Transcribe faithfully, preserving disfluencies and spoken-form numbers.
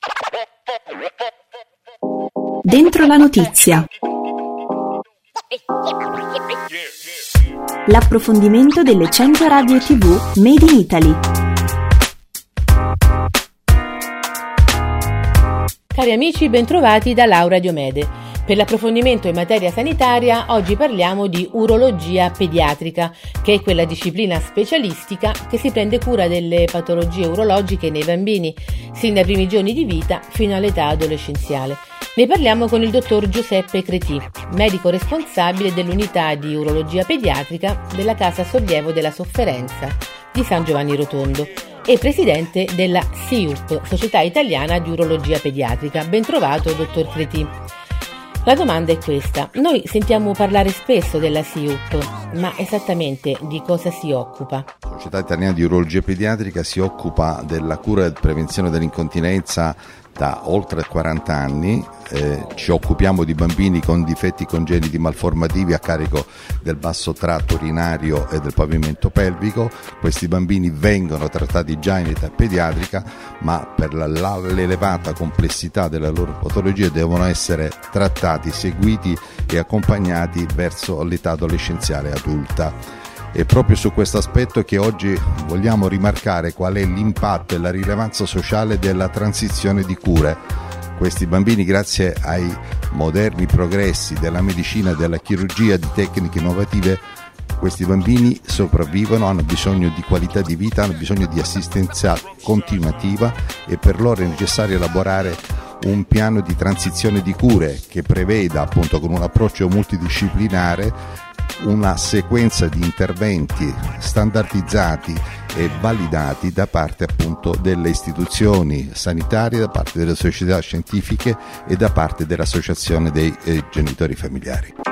Dentro la notizia. L'approfondimento delle cento radio tivù Made in Italy. Cari amici, bentrovati da Laura Diomede. Per l'approfondimento in materia sanitaria oggi parliamo di urologia pediatrica, che è quella disciplina specialistica che si prende cura delle patologie urologiche nei bambini, sin dai primi giorni di vita fino all'età adolescenziale. Ne parliamo con il dottor Giuseppe Cretì, medico responsabile dell'unità di urologia pediatrica della Casa Sollievo della Sofferenza di San Giovanni Rotondo e presidente della S I U P, Società Italiana di Urologia Pediatrica. Ben trovato, dottor Cretì. La domanda è questa: noi sentiamo parlare spesso della S I U P, ma esattamente di cosa si occupa? La Società Italiana di Urologia Pediatrica si occupa della cura e prevenzione dell'incontinenza da oltre quaranta anni. Eh, ci occupiamo di bambini con difetti congeniti malformativi a carico del basso tratto urinario e del pavimento pelvico. Questi bambini vengono trattati già in età pediatrica, ma per la, la, l'elevata complessità della loro patologia devono essere trattati, seguiti e accompagnati verso l'età adolescenziale adulta. È proprio su questo aspetto che oggi vogliamo rimarcare qual è l'impatto e la rilevanza sociale della transizione di cure. Questi bambini, grazie ai moderni progressi della medicina e della chirurgia, di tecniche innovative, questi bambini sopravvivono, hanno bisogno di qualità di vita, hanno bisogno di assistenza continuativa e per loro è necessario elaborare un piano di transizione di cure che preveda, appunto, con un approccio multidisciplinare, una sequenza di interventi standardizzati e validati da parte, appunto, delle istituzioni sanitarie, da parte delle società scientifiche e da parte dell'associazione dei eh, genitori familiari.